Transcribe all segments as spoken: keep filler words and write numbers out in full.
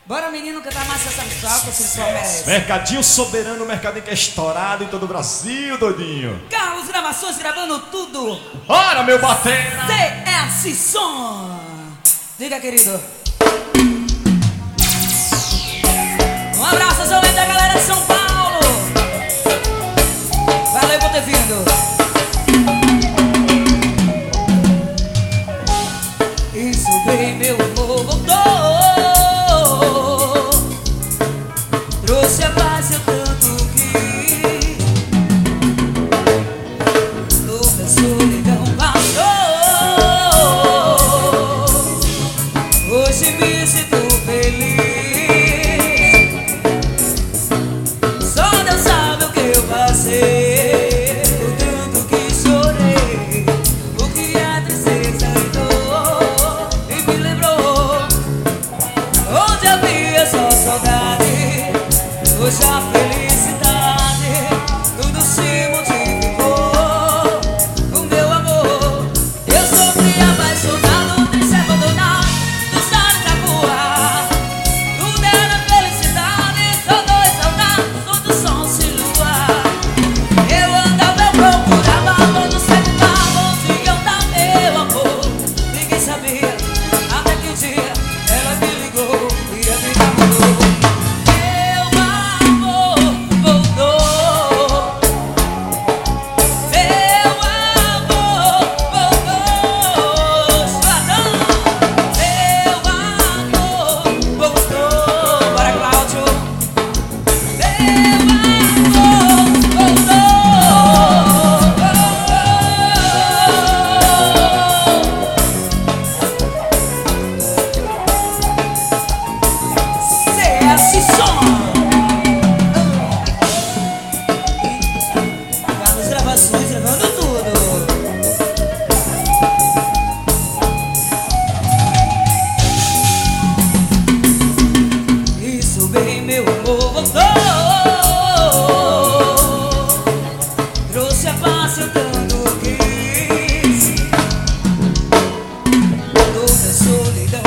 Bora, menino, cantar mais essa sensual que o sensual merece. Mercadinho soberano, mercadinho que é estourado em todo o Brasil, doidinho. Carlos Gravações gravando tudo. Ora, meu batera! C S Som. Diga, querido. Um abraço, seu da galera de São Paulo. Valeu por ter vindo. Isso bem, meu amor, voltou. Trouxe a paz eu tanto quis. Toda a solidão passou. Hoje me sinto feliz. Só Deus sabe o que eu passei. O tanto que chorei. O que a tristeza e dor. E me lembrou onde havia só saudade. Hoje a felicidade, tudo se multiplicou. O meu amor, eu sofri apaixonado, triste abandonado, dos lares da rua. Tudo era felicidade, só dois saudades, todo som se lua. Eu andava, eu procurava, todos perguntavam onde eu tava, meu amor. Ninguém sabia, até que um dia ela me ligou e a vida mudou. Gravando tudo. Isso bem, meu amor, voltou. Trouxe a paz eu tanto quis. Toda a solidão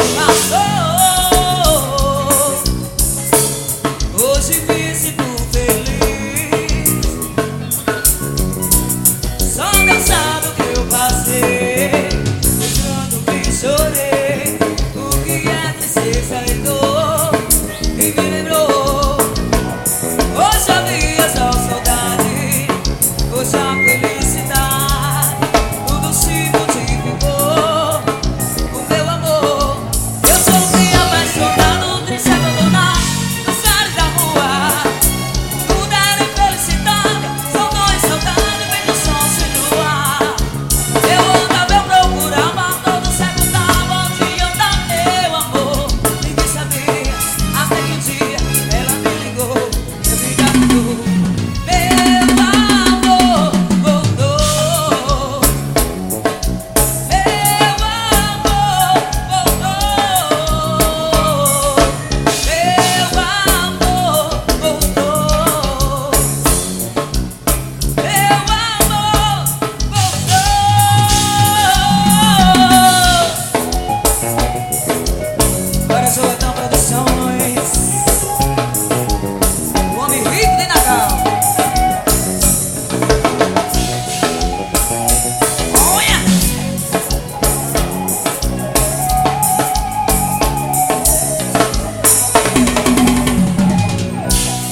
passou. Hoje me sinto feliz. Só Deus sabe o que eu passei. Tanto que chorei. O que é tristeza e dor. E me lembrou. Hoje havia só saudade. Hoje a felicidade, tudo se multiplicou. O meu amor, eu sofri apaixonado, triste abandonado, nos lares da rua. Tudo era felicidade, são dois saudades, vem do som se lua. Eu andava, eu procurava, todos perguntavam onde eu tava, meu amor. Ninguém sabia, até que um dia ela me ligou e a vida mudou. Meu amor voltou. Meu amor voltou. Meu amor voltou. Meu amor voltou. Agora sou então Produções. O homem rico de Natal. Olha!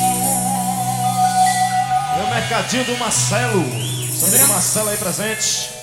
Meu mercadinho do Marcelo. Só tem Marcelo aí presente.